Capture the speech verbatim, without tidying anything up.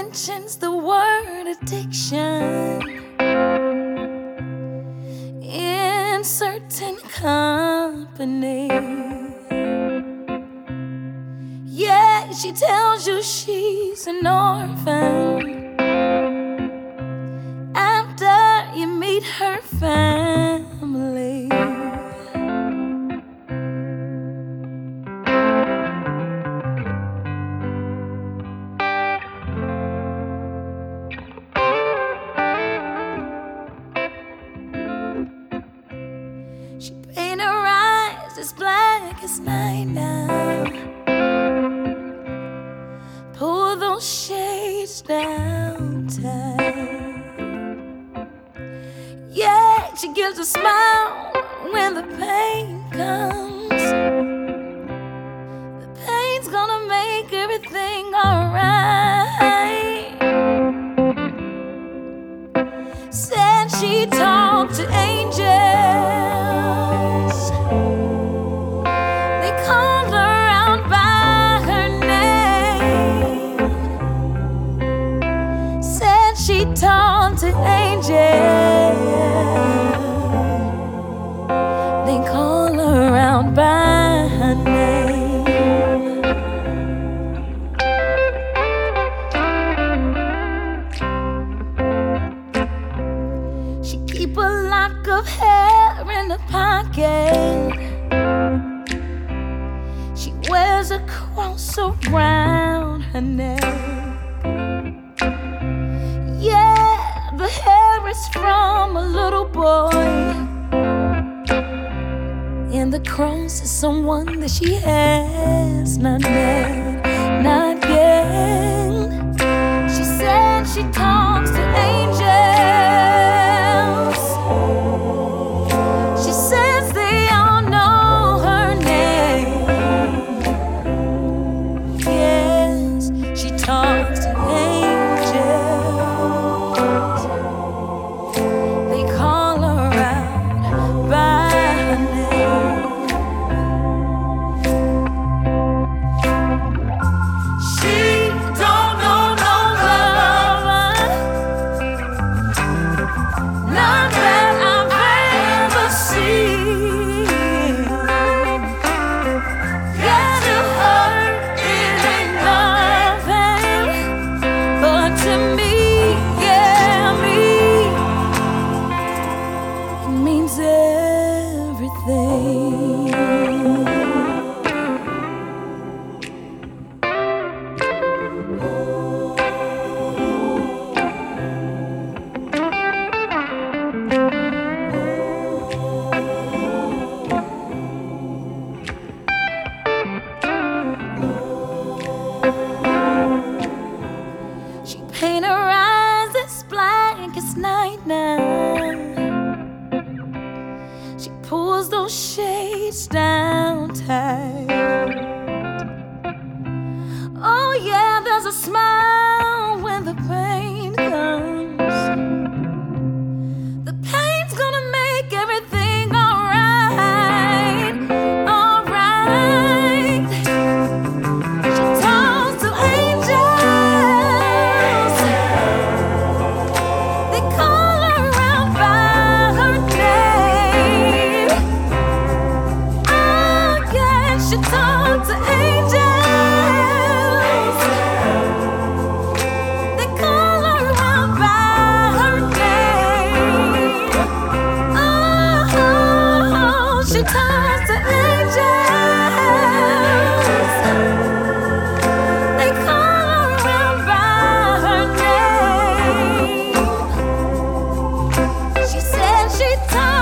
mentions the word addiction in certain company. Yeah, she tells you she's an orphan after you meet her family. She paint her eyes as black as night now. Pull those shades down tight. Yeah, she gives a smile when the pain comes. The pain's gonna make everything alright. Said she talked to angels. They called her out by her name. Said she talked to angels. They call her out by her name. She keep a lock of hair in her pocket. She wears a cross around her neck. Yeah, the hair is from a little boy, and the cross is someone that she has not met, not yet. She said she talks to angels. She says they all know her name. Yes, she talks to angels. They call her out by her name. She don't know no lover, none that I've ever seen. Yeah, to her it ain't nothing, but to me, yeah, me, it means everything. She paint her eyes as black as night now. She pulls those shades down tight. Oh yeah, there's a smile when the pain comes. The pain's gonna make everything alright, alright. She talks to angels. They call her out by her name. Oh yeah, she talks to angels. They call her out by her name. Oh, she talks to angels. They call her out by her name. She said she talks